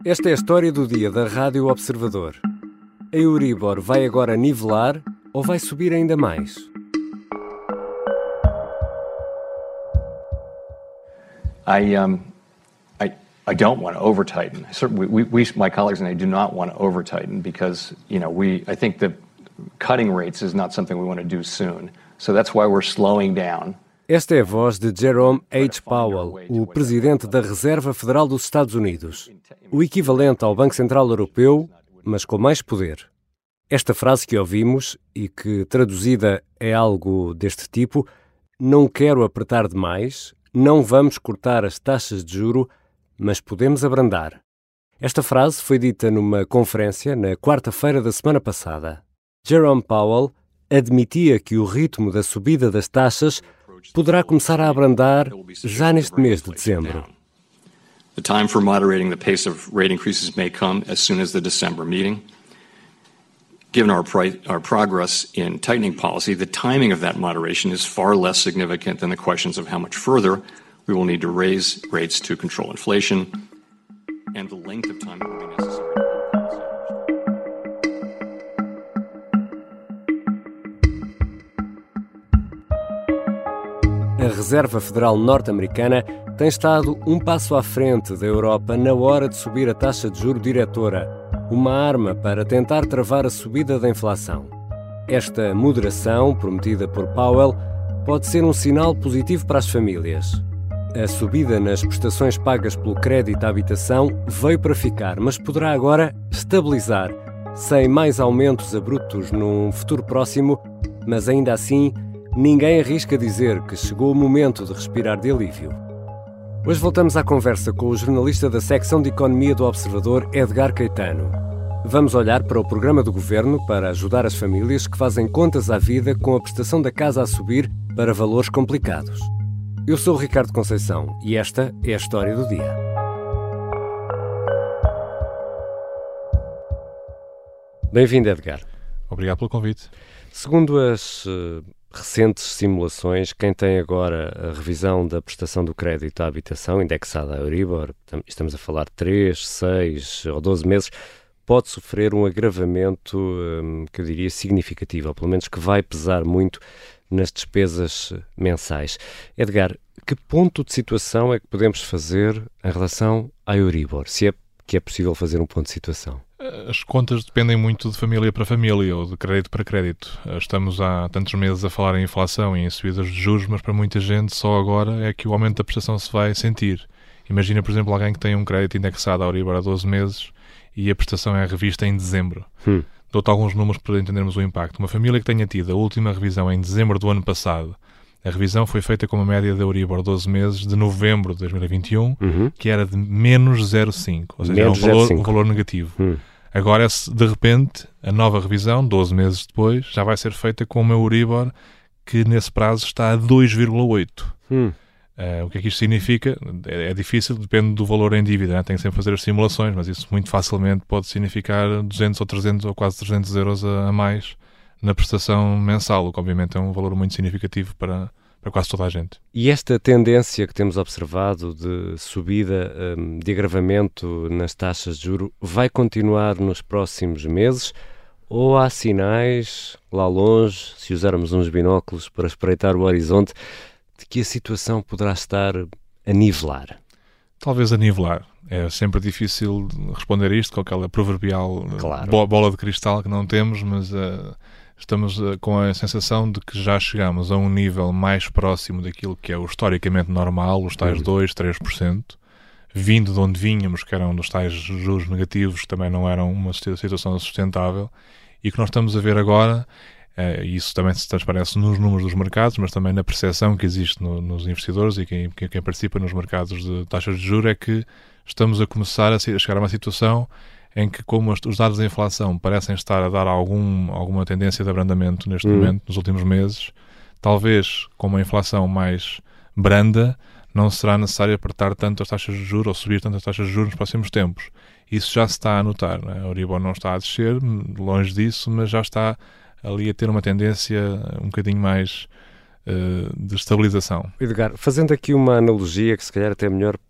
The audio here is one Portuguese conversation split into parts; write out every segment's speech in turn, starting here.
Esta é a história do dia da Rádio Observador. A Euribor vai agora nivelar ou vai subir ainda mais? I don't want to over-tighten. My colleagues and I do not want to over-tighten because, I think that cutting rates is not something we want to do soon. So that's why we're slowing down. Esta é a voz de Jerome H. Powell, o presidente da Reserva Federal dos Estados Unidos, o equivalente ao Banco Central Europeu, mas com mais poder. Esta frase que ouvimos, e que traduzida é algo deste tipo: não quero apertar demais, não vamos cortar as taxas de juro, mas podemos abrandar. Esta frase foi dita numa conferência na quarta-feira da semana passada. Jerome Powell admitia que o ritmo da subida das taxas poderá começar a abrandar já neste mês de dezembro. The time for moderating the pace of rate increases may come as soon as the December meeting. Given our progress in tightening policy, the timing of that moderation is far less significant than the questions of how much further we will need to raise rates to control inflation and the length of time that will be necessary. A Reserva Federal norte-americana tem estado um passo à frente da Europa na hora de subir a taxa de juro diretora, uma arma para tentar travar a subida da inflação. Esta moderação, prometida por Powell, pode ser um sinal positivo para as famílias. A subida nas prestações pagas pelo crédito à habitação veio para ficar, mas poderá agora estabilizar, sem mais aumentos abruptos num futuro próximo, mas ainda assim, ninguém arrisca dizer que chegou o momento de respirar de alívio. Hoje voltamos à conversa com o jornalista da secção de Economia do Observador, Edgar Caetano. Vamos olhar para o programa do Governo para ajudar as famílias que fazem contas à vida com a prestação da casa a subir para valores complicados. Eu sou o Ricardo Conceição e esta é a história do dia. Bem-vindo, Edgar. Obrigado pelo convite. Segundo as recentes simulações, quem tem agora a revisão da prestação do crédito à habitação, indexada à Euribor, estamos a falar de 3, 6 ou 12 meses, pode sofrer um agravamento, que eu diria, significativo, ou pelo menos que vai pesar muito nas despesas mensais. Edgar, que ponto de situação é que podemos fazer em relação à Euribor? Se é que é possível fazer um ponto de situação? As contas dependem muito de família para família ou de crédito para crédito. Estamos há tantos meses a falar em inflação e em subidas de juros, mas para muita gente só agora é que o aumento da prestação se vai sentir. Imagina, por exemplo, alguém que tem um crédito indexado à Euribor há 12 meses e a prestação é revista em dezembro. Dou-te alguns números para entendermos o impacto. Uma família que tenha tido a última revisão em dezembro do ano passado, a revisão foi feita com uma média da Euribor 12 meses de novembro de 2021, que era de menos 0,5, ou seja, um valor negativo. Agora, de repente, a nova revisão, 12 meses depois, já vai ser feita com uma Euribor que nesse prazo está a 2,8. O que é que isto significa? É difícil, depende do valor em dívida, né? Tem que sempre fazer as simulações, mas isso muito facilmente pode significar 200 ou 300 ou quase 300 euros a mais na prestação mensal, o que obviamente é um valor muito significativo para quase toda a gente. E esta tendência que temos observado de subida, de agravamento nas taxas de juros, vai continuar nos próximos meses? Ou há sinais, lá longe, se usarmos uns binóculos para espreitar o horizonte, de que a situação poderá estar a nivelar? Talvez a nivelar. É sempre difícil responder isto com aquela proverbial bola de cristal que não temos, mas estamos com a sensação de que já chegamos a um nível mais próximo daquilo que é o historicamente normal, os tais 2%, 3%, vindo de onde vínhamos, que eram dos tais juros negativos, que também não eram uma situação sustentável, e que nós estamos a ver agora, e isso também se transparece nos números dos mercados, mas também na percepção que existe nos investidores e quem participa nos mercados de taxas de juros, é que estamos a começar a chegar a uma situação em que, como os dados da inflação parecem estar a dar alguma tendência de abrandamento neste momento, nos últimos meses, talvez com uma inflação mais branda, não será necessário apertar tanto as taxas de juros ou subir tanto as taxas de juros nos próximos tempos. Isso já se está a notar, né? A Euribor não está a descer, longe disso, mas já está ali a ter uma tendência um bocadinho mais de estabilização. Edgar, fazendo aqui uma analogia que se calhar até é melhor para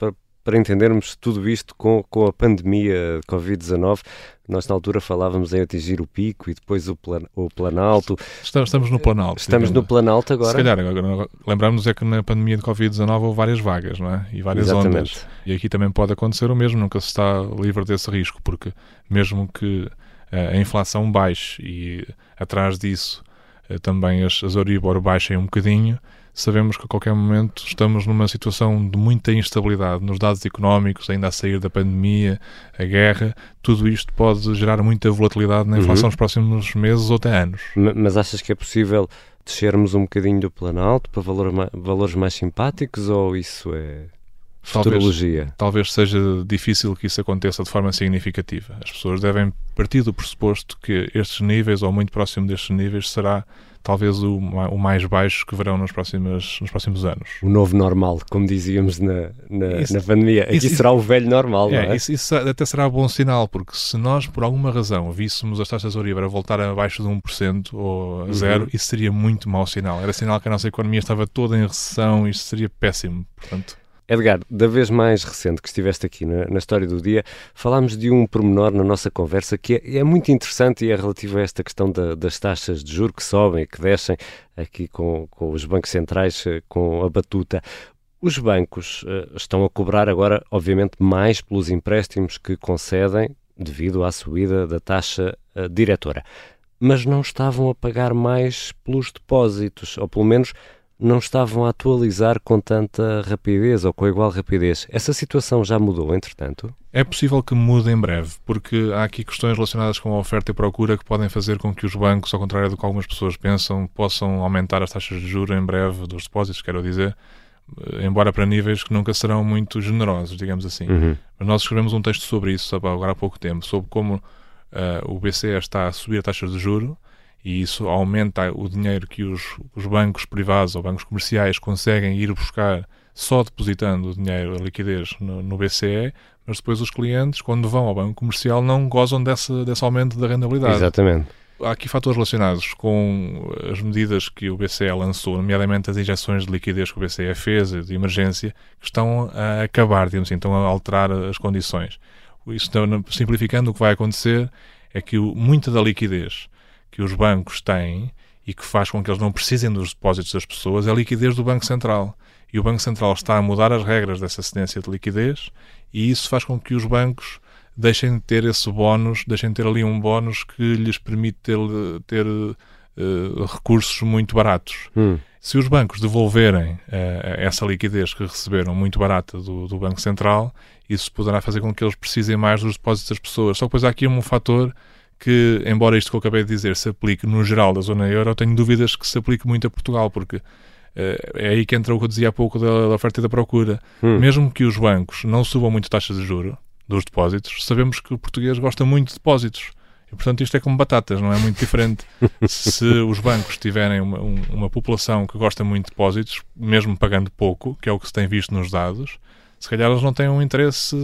para entendermos tudo isto com a pandemia de Covid-19. Nós, na altura, falávamos em atingir o pico e depois o Planalto. Estamos no Planalto. Estamos no Planalto agora. Se calhar, agora lembramos é que na pandemia de Covid-19 houve várias vagas, não é? E várias ondas. E aqui também pode acontecer o mesmo, nunca se está livre desse risco, porque mesmo que a inflação baixe e atrás disso também as Euribor baixem um bocadinho, sabemos que a qualquer momento estamos numa situação de muita instabilidade nos dados económicos, ainda a sair da pandemia, a guerra, tudo isto pode gerar muita volatilidade na inflação nos próximos meses ou até anos. Mas achas que é possível descermos um bocadinho do Planalto para valores mais simpáticos, ou isso é futurologia? Talvez seja difícil que isso aconteça de forma significativa. As pessoas devem partir do pressuposto que estes níveis, ou muito próximo destes níveis, será talvez o mais baixo que verão nos próximos anos. O novo normal, como dizíamos na pandemia. Aqui será o velho normal, não é? Isso até será bom sinal, porque se nós, por alguma razão, víssemos as taxas de Euribor a voltar abaixo de 1% ou a zero, isso seria muito mau sinal. Era sinal que a nossa economia estava toda em recessão e isso seria péssimo, portanto... Edgar, da vez mais recente que estiveste aqui na História do Dia, falámos de um pormenor na nossa conversa que é muito interessante e é relativo a esta questão das taxas de juros que sobem e que descem aqui com os bancos centrais com a batuta. Os bancos estão a cobrar agora, obviamente, mais pelos empréstimos que concedem devido à subida da taxa diretora, mas não estavam a pagar mais pelos depósitos, ou pelo menos não estavam a atualizar com tanta rapidez ou com igual rapidez. Essa situação já mudou, entretanto? É possível que mude em breve, porque há aqui questões relacionadas com a oferta e procura que podem fazer com que os bancos, ao contrário do que algumas pessoas pensam, possam aumentar as taxas de juros em breve dos depósitos, quero dizer, embora para níveis que nunca serão muito generosos, digamos assim. Mas nós escrevemos um texto sobre isso agora há pouco tempo, sobre como o BCE está a subir a taxa de juros, e isso aumenta o dinheiro que os bancos privados ou bancos comerciais conseguem ir buscar só depositando o dinheiro, a liquidez no BCE, mas depois os clientes, quando vão ao banco comercial, não gozam desse aumento da rentabilidade. Exatamente. Há aqui fatores relacionados com as medidas que o BCE lançou, nomeadamente as injeções de liquidez que o BCE fez, de emergência, que estão a acabar, digamos assim, estão a alterar as condições. Isso, simplificando, o que vai acontecer é que muita da liquidez que os bancos têm e que faz com que eles não precisem dos depósitos das pessoas é a liquidez do Banco Central. E o Banco Central está a mudar as regras dessa cedência de liquidez e isso faz com que os bancos deixem de ter esse bónus, deixem de ter ali um bónus que lhes permite ter recursos muito baratos. Se os bancos devolverem essa liquidez que receberam muito barata do Banco Central, isso poderá fazer com que eles precisem mais dos depósitos das pessoas. Só que depois há aqui um fator que, embora isto que eu acabei de dizer se aplique no geral da zona euro, eu tenho dúvidas que se aplique muito a Portugal, porque é aí que entra o que eu dizia há pouco da oferta e da procura. Mesmo que os bancos não subam muito taxas de juros dos depósitos, sabemos que o português gosta muito de depósitos. E, portanto, isto é como batatas, não é muito diferente. Se os bancos tiverem uma população que gosta muito de depósitos, mesmo pagando pouco, que é o que se tem visto nos dados, se calhar eles não têm um interesse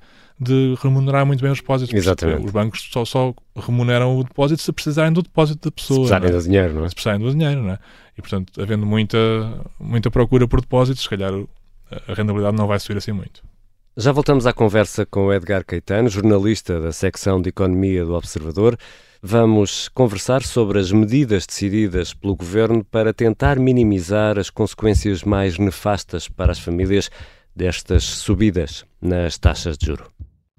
de remunerar muito bem os depósitos. Exatamente. Os bancos só remuneram o depósito se precisarem do depósito da pessoa. Se precisarem do dinheiro, não é? Se precisarem do dinheiro, não é? E, portanto, havendo muita procura por depósitos, se calhar a rentabilidade não vai subir assim muito. Já voltamos à conversa com o Edgar Caetano, jornalista da secção de Economia do Observador. Vamos conversar sobre as medidas decididas pelo Governo para tentar minimizar as consequências mais nefastas para as famílias destas subidas nas taxas de juros.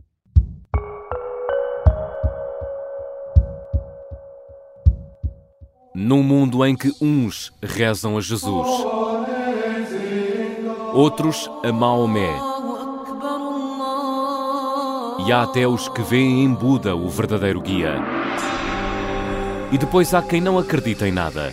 Num mundo em que uns rezam a Jesus, outros a Maomé, e há até os que veem em Buda o verdadeiro guia. E depois há quem não acredita em nada.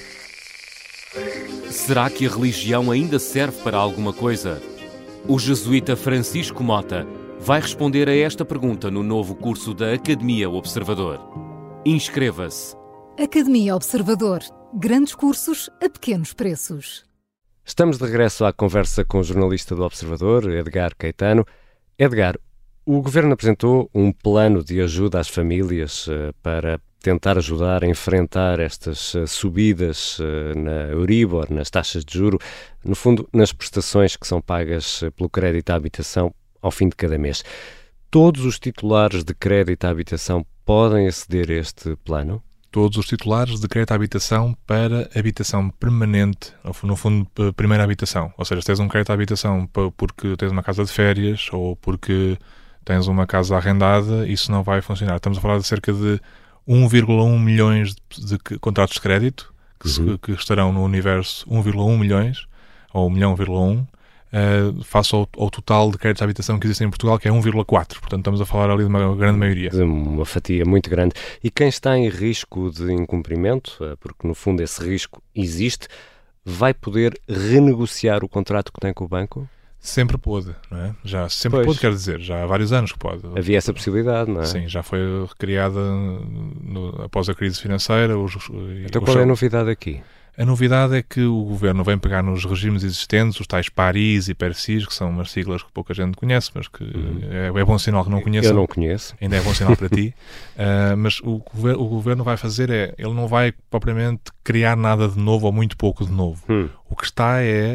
Será que a religião ainda serve para alguma coisa? O jesuíta Francisco Mota vai responder a esta pergunta no novo curso da Academia Observador. Inscreva-se. Academia Observador. Grandes cursos a pequenos preços. Estamos de regresso à conversa com o jornalista do Observador, Edgar Caetano. Edgar, o Governo apresentou um plano de ajuda às famílias para tentar ajudar a enfrentar estas subidas na Euribor, nas taxas de juros, no fundo, nas prestações que são pagas pelo crédito à habitação ao fim de cada mês. Todos os titulares de crédito à habitação podem aceder a este plano? Todos os titulares de crédito à habitação para habitação permanente, no fundo, primeira habitação. Ou seja, se tens um crédito à habitação porque tens uma casa de férias ou porque tens uma casa arrendada, isso não vai funcionar. Estamos a falar de cerca de 1,1 milhões de contratos de crédito que estarão no universo 1,1 milhões, ou 1,1 face ao total de créditos de habitação que existem em Portugal, que é 1,4. Portanto, estamos a falar ali de uma grande maioria. De uma fatia muito grande. E quem está em risco de incumprimento, porque no fundo esse risco existe, vai poder renegociar o contrato que tem com o banco? Sempre pôde, não é? Já sempre pôde, quer dizer, já há vários anos que pode. Havia essa possibilidade, não é? Sim, já foi recriada após a crise financeira. Então qual é a novidade aqui? A novidade é que o Governo vem pegar nos regimes existentes, os tais PARIS e PERSIS, que são umas siglas que pouca gente conhece, mas que é bom sinal que não conheçam. Eu não conheço. Ainda é bom sinal para ti. Mas o Governo vai fazer ele não vai propriamente criar nada de novo ou muito pouco de novo. O que está é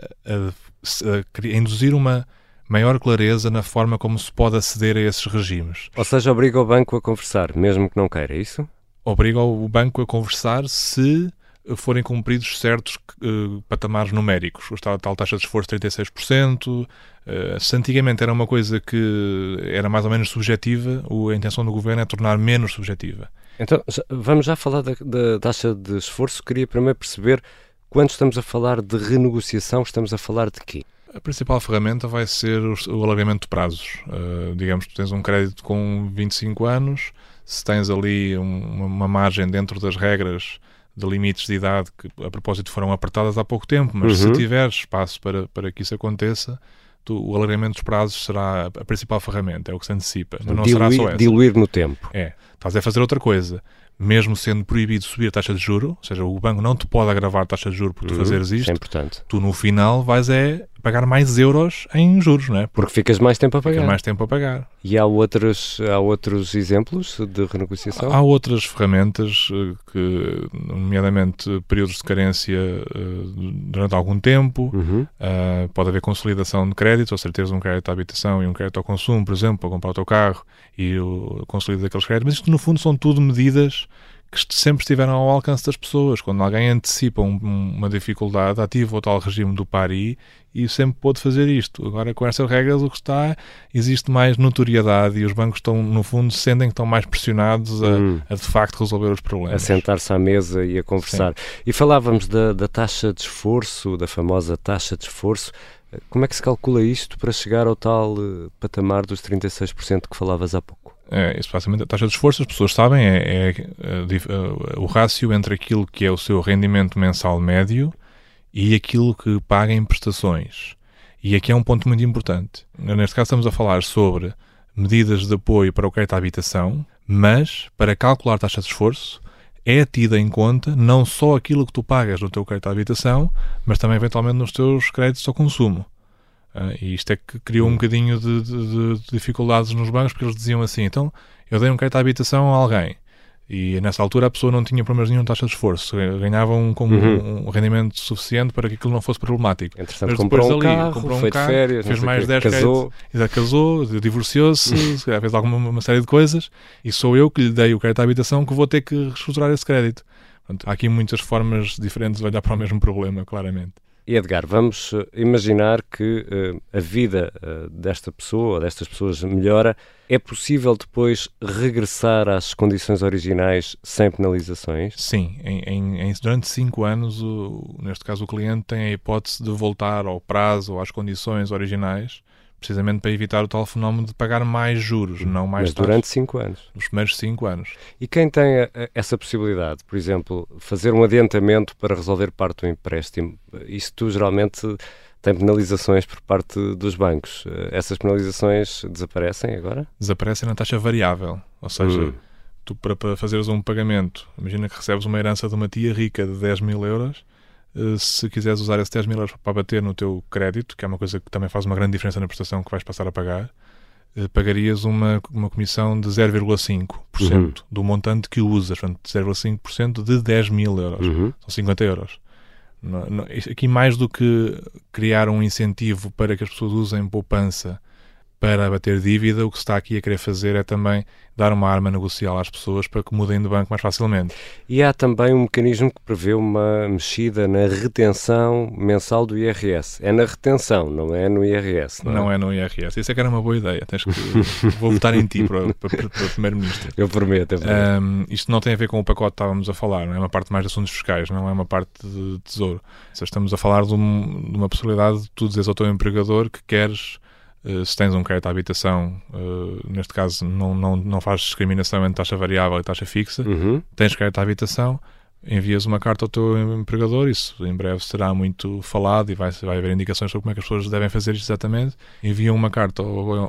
a induzir uma maior clareza na forma como se pode aceder a esses regimes. Ou seja, obriga o banco a conversar, mesmo que não queira, é isso? Obriga o banco a conversar se forem cumpridos certos patamares numéricos. A tal taxa de esforço 36%. Se antigamente era uma coisa que era mais ou menos subjetiva, a intenção do Governo é tornar menos subjetiva. Então, vamos já falar da taxa de esforço. Queria primeiro perceber, quando estamos a falar de renegociação, estamos a falar de quê? A principal ferramenta vai ser o alargamento de prazos. Digamos que tens um crédito com 25 anos, se tens ali uma margem dentro das regras de limites de idade que, a propósito, foram apertadas há pouco tempo, mas se tiveres espaço para que isso aconteça, o alargamento dos prazos será a principal ferramenta, é o que se antecipa. Mas não será só essa. Diluir no tempo. Estás a fazer outra coisa. Mesmo sendo proibido subir a taxa de juro, ou seja, o banco não te pode agravar a taxa de juro por tu fazeres isto, é importante. Tu no final vais pagar mais euros em juros, não é? Porque ficas mais tempo a pagar. Ficas mais tempo a pagar. E há outros exemplos de renegociação? Há outras ferramentas, nomeadamente períodos de carência durante algum tempo, pode haver consolidação de créditos, ou seja, teres um crédito à habitação e um crédito ao consumo, por exemplo, para comprar o teu carro e consolidar aqueles créditos, mas isto no fundo são tudo medidas que sempre estiveram ao alcance das pessoas. Quando alguém antecipa uma dificuldade, ativa o tal regime do PARI e sempre pôde fazer isto. Agora, com estas regras, o que existe mais notoriedade e os bancos estão, no fundo, sentem que estão mais pressionados a de facto resolver os problemas. A sentar-se à mesa e a conversar. Sim. E falávamos da taxa de esforço, da famosa taxa de esforço. Como é que se calcula isto para chegar ao tal patamar dos 36% que falavas há pouco? Isso, basicamente, a taxa de esforço, as pessoas sabem, o rácio entre aquilo que é o seu rendimento mensal médio e aquilo que paga em prestações. E aqui é um ponto muito importante. Neste caso estamos a falar sobre medidas de apoio para o crédito à habitação, mas para calcular a taxa de esforço é tida em conta não só aquilo que tu pagas no teu crédito à habitação, mas também eventualmente nos teus créditos ao consumo. E isto é que criou um bocadinho de dificuldades nos bancos, porque eles diziam assim, então eu dei um crédito à habitação a alguém e nessa altura a pessoa não tinha problemas nenhum de taxa de esforço, ganhava um rendimento suficiente para que aquilo não fosse problemático. Entretanto, comprou um carro, foi de férias, fez mais 10 créditos, casou, divorciou-se, fez uma série de coisas e sou eu que lhe dei o crédito à habitação que vou ter que reestruturar esse crédito. Portanto, há aqui muitas formas diferentes de olhar para o mesmo problema, claramente. E Edgar, vamos imaginar que a vida desta pessoa, ou destas pessoas, melhora. É possível depois regressar às condições originais sem penalizações? Sim, durante 5 anos, neste caso o cliente tem a hipótese de voltar ao prazo ou às condições originais, precisamente para evitar o tal fenómeno de pagar mais juros, não mais taxas. Mas durante 5 anos? Nos primeiros 5 anos. E quem tem essa possibilidade, por exemplo, fazer um adiantamento para resolver parte do empréstimo, isto geralmente tem penalizações por parte dos bancos. Essas penalizações desaparecem agora? Desaparecem na taxa variável, ou seja, tu para fazeres um pagamento, imagina que recebes uma herança de uma tia rica de 10 mil euros, se quiseres usar esses 10 mil euros para bater no teu crédito, que é uma coisa que também faz uma grande diferença na prestação que vais passar a pagar, pagarias uma comissão de 0,5% do montante que usas, portanto 0,5% de 10 mil euros, são 50 euros. Aqui mais do que criar um incentivo para que as pessoas usem poupança para abater dívida, o que se está aqui a querer fazer é também dar uma arma negocial às pessoas para que mudem de banco mais facilmente. E há também um mecanismo que prevê uma mexida na retenção mensal do IRS. É na retenção, não é no IRS. Não é no IRS. Isso é que era uma boa ideia. Vou votar em ti para Primeiro-Ministro. Eu prometo. Isto não tem a ver com o pacote que estávamos a falar, não é uma parte mais de assuntos fiscais, não é uma parte de tesouro. Seja, estamos a falar de uma possibilidade de tu dizeres ao teu empregador que queres... se tens um crédito à habitação, neste caso não fazes discriminação entre taxa variável e taxa fixa, tens crédito à habitação, envias uma carta ao teu empregador, isso em breve será muito falado e vai haver indicações sobre como é que as pessoas devem fazer isto exatamente. Enviam uma carta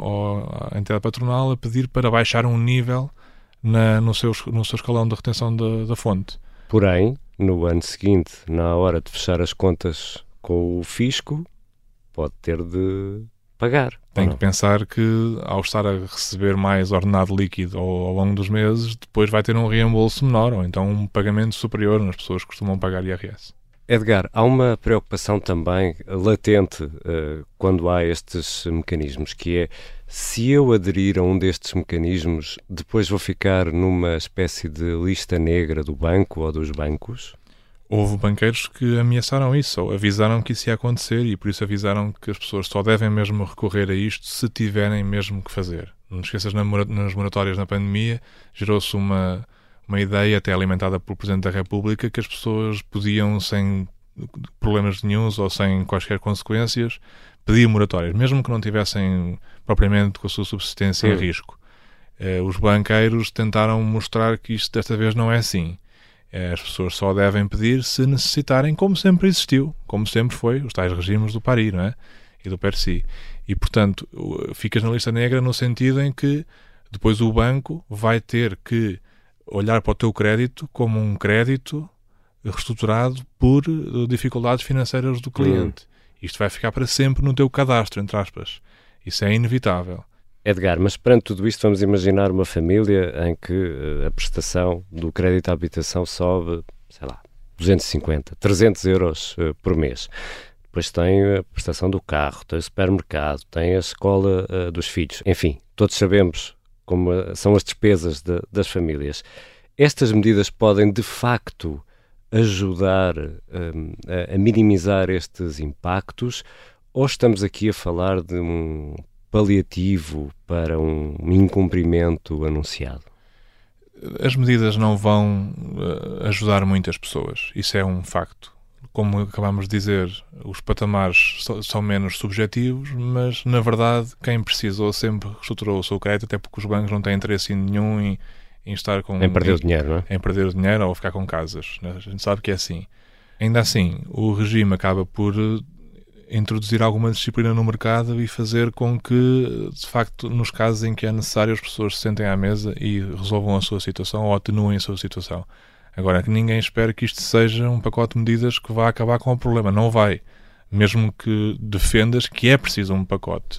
à entidade patronal a pedir para baixar um nível no seu escalão de retenção da fonte. Porém, no ano seguinte, na hora de fechar as contas com o fisco, pode ter de pagar. Tem que pensar que, ao estar a receber mais ordenado líquido ao longo dos meses, depois vai ter um reembolso menor ou então um pagamento superior nas pessoas que costumam pagar IRS. Edgar, há uma preocupação também latente quando há estes mecanismos, que é, se eu aderir a um destes mecanismos, depois vou ficar numa espécie de lista negra do banco ou dos bancos? Houve banqueiros que ameaçaram isso, ou avisaram que isso ia acontecer e por isso avisaram que as pessoas só devem mesmo recorrer a isto se tiverem mesmo que fazer. Não te esqueças, nas moratórias na pandemia, gerou-se uma ideia, até alimentada pelo Presidente da República, que as pessoas podiam, sem problemas nenhuns ou sem quaisquer consequências, pedir moratórias, mesmo que não tivessem propriamente com a sua subsistência em risco. Os banqueiros tentaram mostrar que isto desta vez não é assim. As pessoas só devem pedir se necessitarem, como sempre existiu, como sempre foi, os tais regimes do Paris, não é? E do Percy. E, portanto, ficas na lista negra no sentido em que depois o banco vai ter que olhar para o teu crédito como um crédito reestruturado por dificuldades financeiras do cliente. Isto vai ficar para sempre no teu cadastro, entre aspas. Isso é inevitável. Edgar, mas perante tudo isto vamos imaginar uma família em que a prestação do crédito à habitação sobe, 250, 300 euros por mês. Depois tem a prestação do carro, tem o supermercado, tem a escola dos filhos. Enfim, todos sabemos como são as despesas das famílias. Estas medidas podem, de facto, ajudar a minimizar estes impactos, ou estamos aqui a falar de um paliativo para um incumprimento anunciado? As medidas não vão ajudar muitas pessoas, isso é um facto. Como acabamos de dizer, os patamares são menos subjetivos, mas na verdade quem precisou sempre reestruturou o seu crédito, até porque os bancos não têm interesse nenhum em estar com... Em perder o dinheiro, não é? Em perder o dinheiro ou ficar com casas. A gente sabe que é assim. Ainda assim, o regime acaba por introduzir alguma disciplina no mercado e fazer com que, de facto, nos casos em que é necessário, as pessoas se sentem à mesa e resolvam a sua situação ou atenuem a sua situação. Agora, que ninguém espera que isto seja um pacote de medidas que vá acabar com o problema. Não vai. Mesmo que defendas que é preciso um pacote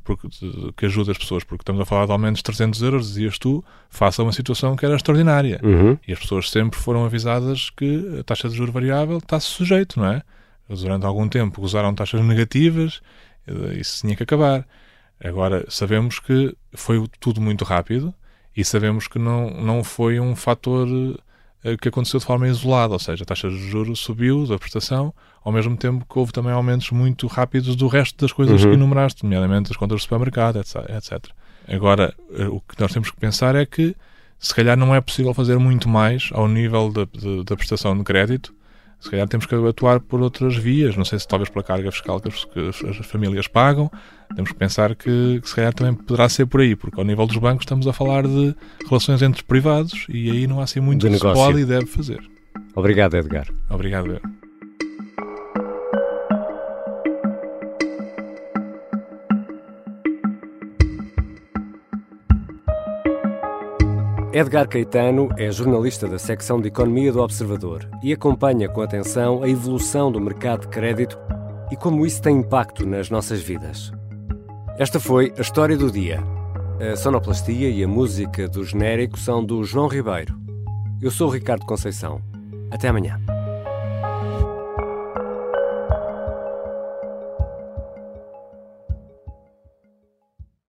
que ajude as pessoas, porque estamos a falar de aumentos de 300 euros, dizias tu, face a uma situação que era extraordinária. E as pessoas sempre foram avisadas que a taxa de juros variável está sujeito, não é? Durante algum tempo gozaram taxas negativas, isso tinha que acabar. Agora, sabemos que foi tudo muito rápido e sabemos que não foi um fator que aconteceu de forma isolada, ou seja, a taxa de juros subiu da prestação, ao mesmo tempo que houve também aumentos muito rápidos do resto das coisas que enumeraste, nomeadamente as contas do supermercado, etc. Agora, o que nós temos que pensar é que, se calhar, não é possível fazer muito mais ao nível da prestação de crédito. Se calhar temos que atuar por outras vias, não sei se talvez pela carga fiscal que as famílias pagam. Temos que pensar que se calhar também poderá ser por aí, porque ao nível dos bancos estamos a falar de relações entre privados e aí não há assim muito que se pode e deve fazer. Obrigado, Edgar. Obrigado. Edgar Caetano é jornalista da secção de Economia do Observador e acompanha com atenção a evolução do mercado de crédito e como isso tem impacto nas nossas vidas. Esta foi a história do dia. A sonoplastia e a música do genérico são do João Ribeiro. Eu sou o Ricardo Conceição. Até amanhã.